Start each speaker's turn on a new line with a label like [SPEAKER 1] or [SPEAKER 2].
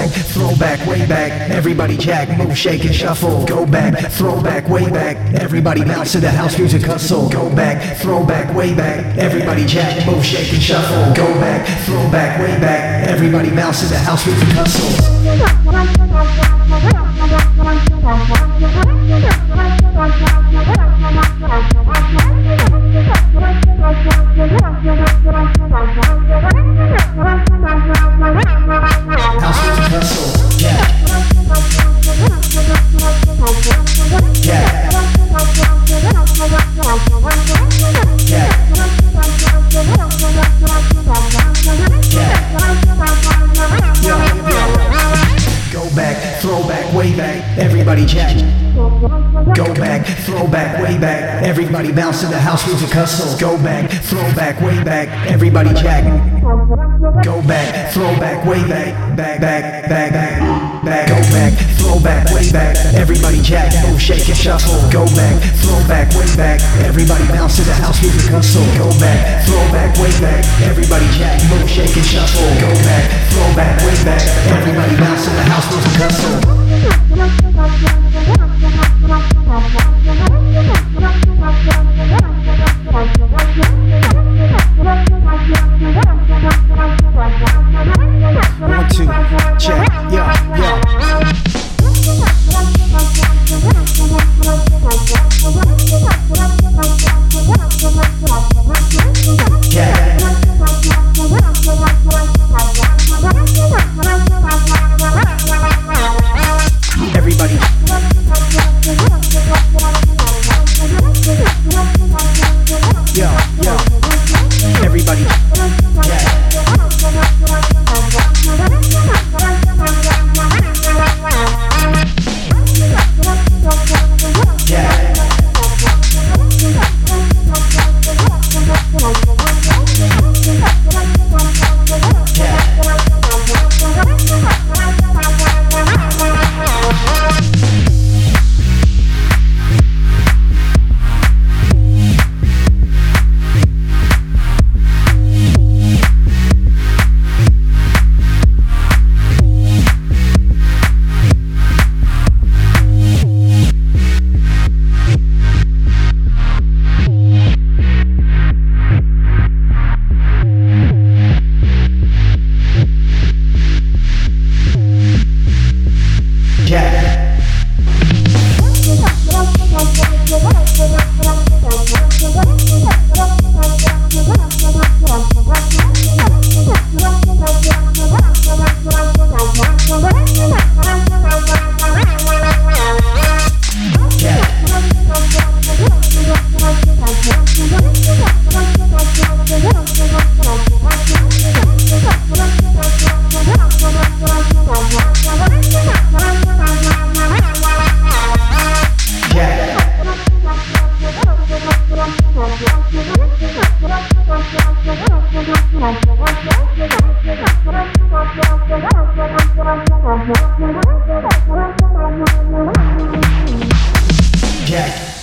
[SPEAKER 1] back, throw back, way back. Everybody jack, move, shake and shuffle. Go back, throw back, way back. Everybody bounce to the house music hustle. Go back, throw back, way back. Everybody jack, move, shake and shuffle. Go back, throw back, way back. Everybody bounce to the house music hustle. House music hustle, yeah. Yeah. Go back, throw back, way back, everybody jack. Go back, throw back, way back, everybody bounce to the house music hustle. Go back, throw back, way back, everybody jack. Go back, throw back, way back, back, back, back, back, back. Go back, throw back, way back, everybody jack, move, shake and shuffle. Go back, throw back, way back, everybody bounce to the house music hustle. Go back, throw back, way back, everybody jack, move, shake and shuffle. Go back, throw back, way back, everybody bounce to the house music hustle. One, two, check, yeah, yeah. Everybody. Yeah, yeah. Everybody. Yeah. Jack.